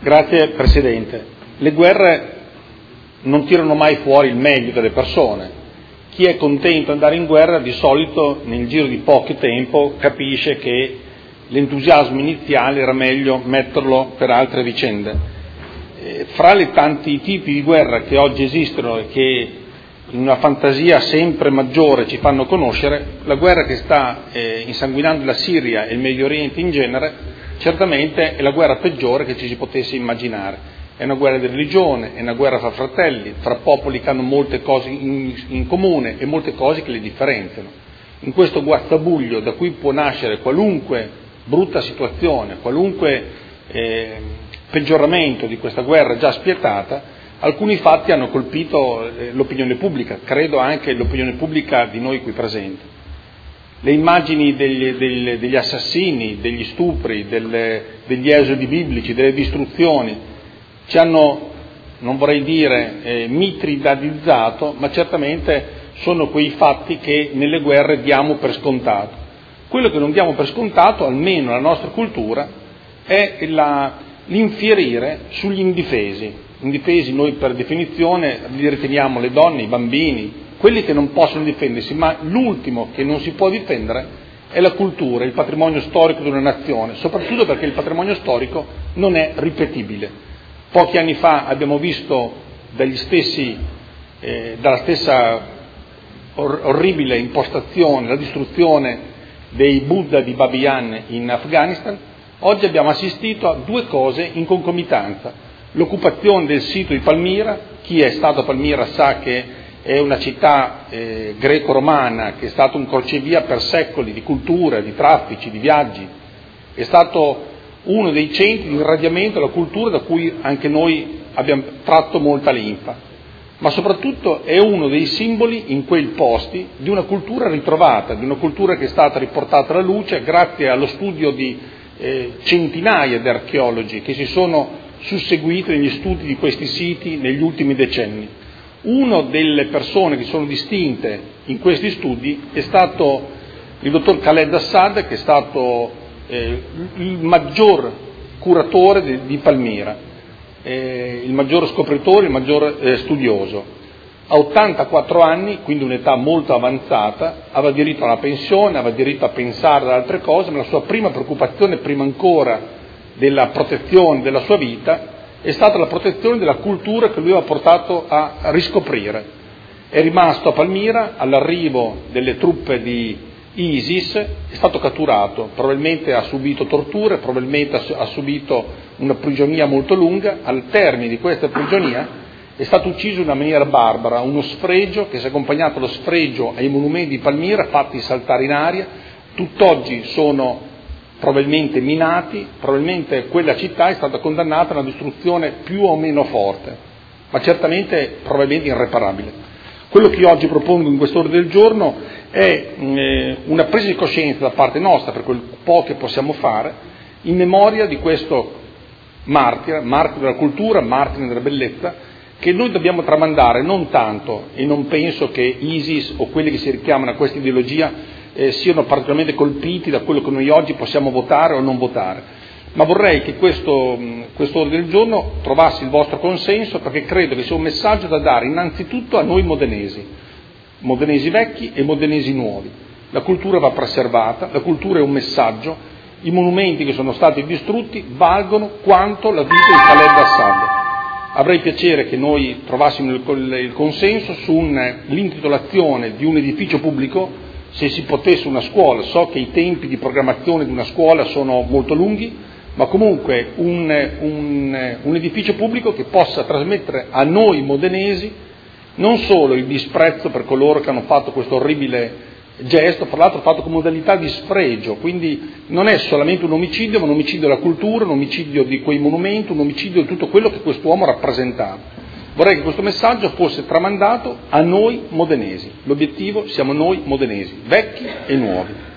Grazie Presidente. Le guerre non tirano mai fuori il meglio delle persone. Chi è contento di andare in guerra di solito nel giro di poco tempo capisce che l'entusiasmo iniziale era meglio metterlo per altre vicende. Fra i tanti tipi di guerra che oggi esistono e che in una fantasia sempre maggiore ci fanno conoscere, la guerra che sta insanguinando la Siria e il Medio Oriente in genere certamente è la guerra peggiore che ci si potesse immaginare. È una guerra di religione, è una guerra fra fratelli, fra popoli che hanno molte cose in comune e molte cose che li differenziano. In questo guazzabuglio da cui può nascere qualunque brutta situazione, qualunque peggioramento di questa guerra già spietata, alcuni fatti hanno colpito l'opinione pubblica, credo anche l'opinione pubblica di noi qui presenti. Le immagini degli assassini, degli stupri, degli esodi biblici, delle distruzioni ci hanno, non vorrei dire mitridadizzato, ma certamente sono quei fatti che nelle guerre diamo per scontato. Quello che non diamo per scontato, almeno nella nostra cultura, è l'infierire sugli indifesi. Indifesi noi per definizione li riteniamo le donne, i bambini, quelli che non possono difendersi, ma l'ultimo che non si può difendere è la cultura, il patrimonio storico di una nazione, soprattutto perché il patrimonio storico non è ripetibile. Pochi anni fa abbiamo visto dalla stessa orribile impostazione la distruzione dei Buddha di Babiyan in Afghanistan. Oggi abbiamo assistito a due cose in concomitanza: l'occupazione del sito di Palmira. Chi è stato a Palmira sa che è una città greco-romana che è stato un crocevia per secoli di cultura, di traffici, di viaggi. È stato uno dei centri di irradiamento della cultura da cui anche noi abbiamo tratto molta linfa, ma soprattutto è uno dei simboli in quei posti di una cultura ritrovata, di una cultura che è stata riportata alla luce grazie allo studio di centinaia di archeologi che si sono susseguiti negli studi di questi siti negli ultimi decenni. Una delle persone che sono distinte in questi studi è stato il dottor Khaled Assad, che è stato il maggior curatore di Palmira, il maggior scopritore, il maggior studioso. A 84 anni, quindi un'età molto avanzata, aveva diritto alla pensione, aveva diritto a pensare ad altre cose, ma la sua prima preoccupazione, prima ancora della protezione della sua vita, è stata la protezione della cultura che lui aveva portato a riscoprire. È rimasto a Palmira, all'arrivo delle truppe di ISIS, è stato catturato, probabilmente ha subito torture, probabilmente ha subito una prigionia molto lunga. Al termine di questa prigionia è stato ucciso in una maniera barbara, uno sfregio che si è accompagnato allo sfregio ai monumenti di Palmira fatti saltare in aria. Tutt'oggi sono probabilmente minati, probabilmente quella città è stata condannata a una distruzione più o meno forte, ma certamente probabilmente irreparabile. Quello che io oggi propongo in quest'ordine del giorno è una presa di coscienza da parte nostra, per quel po' che possiamo fare, in memoria di questo martire della cultura, martire della bellezza, che noi dobbiamo tramandare non tanto, e non penso che ISIS o quelli che si richiamano a questa ideologia siano particolarmente colpiti da quello che noi oggi possiamo votare o non votare, ma vorrei che questo ordine del giorno trovasse il vostro consenso, perché credo che sia un messaggio da dare innanzitutto a noi modenesi vecchi e modenesi nuovi. La cultura va preservata, la cultura è un messaggio, i monumenti che sono stati distrutti valgono quanto la vita di Khaled Assad. Avrei piacere che noi trovassimo il consenso sull'intitolazione di un edificio pubblico, se si potesse una scuola. So che i tempi di programmazione di una scuola sono molto lunghi, ma comunque un edificio pubblico che possa trasmettere a noi modenesi non solo il disprezzo per coloro che hanno fatto questo orribile gesto, fra l'altro fatto con modalità di sfregio, quindi non è solamente un omicidio, ma un omicidio della cultura, un omicidio di quei monumenti, un omicidio di tutto quello che quest'uomo rappresentava. Vorrei che questo messaggio fosse tramandato a noi modenesi. L'obiettivo siamo noi modenesi, vecchi e nuovi.